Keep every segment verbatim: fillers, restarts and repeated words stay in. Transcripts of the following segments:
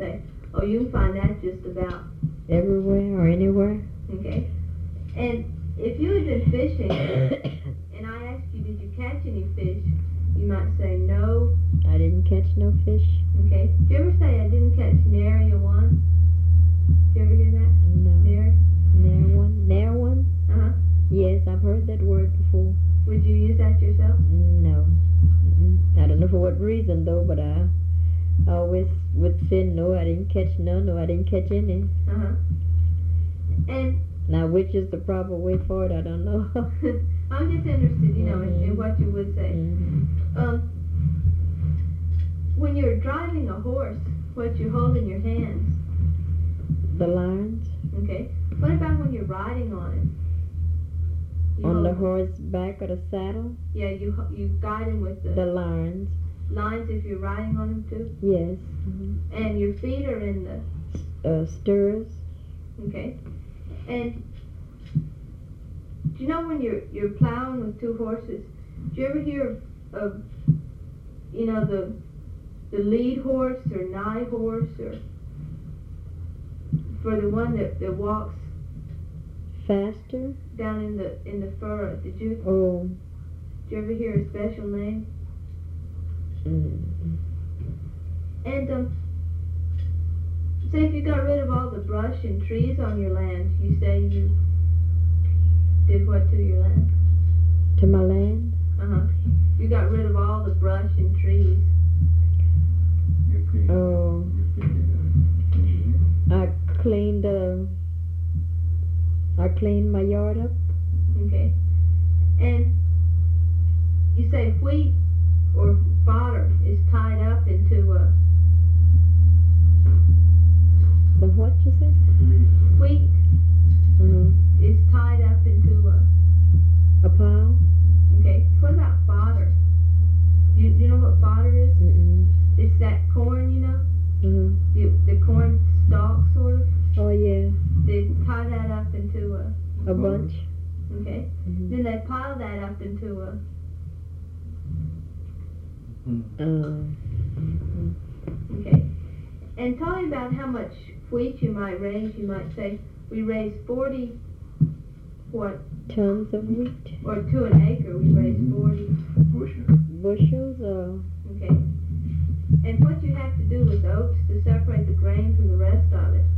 say, oh, you can find that just about everywhere or anywhere. Okay. And if you had been fishing and I asked you, did you catch any fish? You might say, no. I didn't catch no fish. Okay. Did you ever say, I didn't catch nary a one? Did you ever hear that? No. Nary? Nary one? Nary one? Uh-huh. Yes, I've heard that word before. Would you use that yourself? No. Mm-mm. I don't know for what reason, though, but I always would say, no, I didn't catch none, or I didn't catch any. Uh-huh. And now, which is the proper way for it, I don't know. I'm just interested, you know, mm-hmm. in, in what you would say. Mm-hmm. Um, when you're driving a horse, what you hold in your hands? The lines. Okay. What about when you're riding on it? You on hold, the horse back or the saddle? Yeah, you you guide him with the, the lines. Lines if you're riding on him too? Yes. Mm-hmm. And your feet are in the? Uh, stirrups. Okay. And do you know when you're you're plowing with two horses, do you ever hear of, of you know, the the lead horse or nigh horse, or for the one that, that walks faster down in the in the furrow? Did you? Oh. Did you ever hear a special name? Mm. And um, say if you got rid of all the brush and trees on your land, you say you did what to your land? To my land? Uh-huh. You got rid of all the brush and trees. Oh. I cleaned, uh, I cleaned my yard up. Okay. And you say wheat or fodder is tied up into a... The what you said? Wheat uh-huh. is tied up into a... A pile? Okay. What about fodder? Do you, do you know what fodder is? Mm-mm. It's that corn, you know? Uh-huh. The, the corn stalk, sort of? Oh, yeah. They tie that up into a... A bunch. Okay. Mm-hmm. Then they pile that up into a... Uh, mm-hmm. Okay. And tell me about how much wheat you might raise. You might say, we raise forty, what? Tons of wheat. Or to an acre, we raise forty. Bushels. Bushels, uh... Okay. And what you have to do with oats to separate the grain from the rest of it?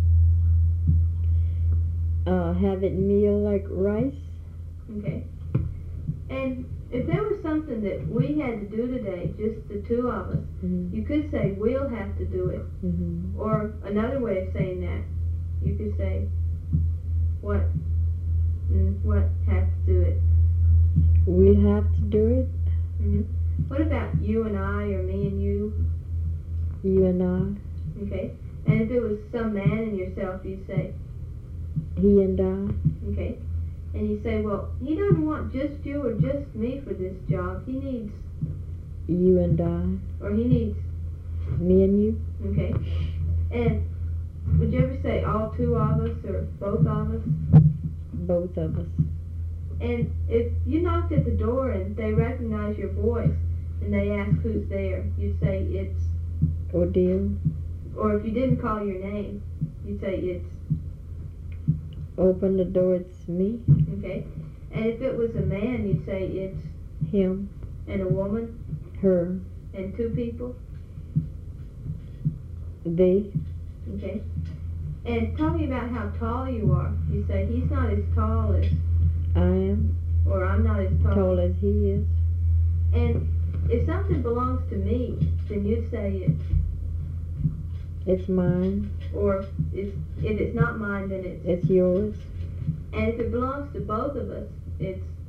Uh, have it meal like rice. Okay. And if there was something that we had to do today, just the two of us, mm-hmm. you could say, we'll have to do it. Mm-hmm. Or another way of saying that, you could say, what? Mm, what have to do it? We have to do it. Mm-hmm. What about you and I, or me and you? You and I. Okay. And if it was some man and yourself, you'd say? He and I. Okay. And you say, well, he doesn't want just you or just me for this job. He needs... You and I. Or he needs... Me and you. Okay. And would you ever say all two of us or both of us? Both of us. And if you knocked at the door and they recognize your voice and they ask who's there, you'd say it's... Odile. Or if you didn't call your name, you'd say it's... Open the door, it's me. Okay. And if it was a man, you'd say it's... Him. And a woman? Her. And two people? They. Okay. And tell me about how tall you are. You say, he's not as tall as... I am. Or I'm not as tall. Tall as he is. And if something belongs to me, then you'd say it's... It's mine. Or it's, if it's not mine, then it's... It's yours. And if it belongs to both of us, it's...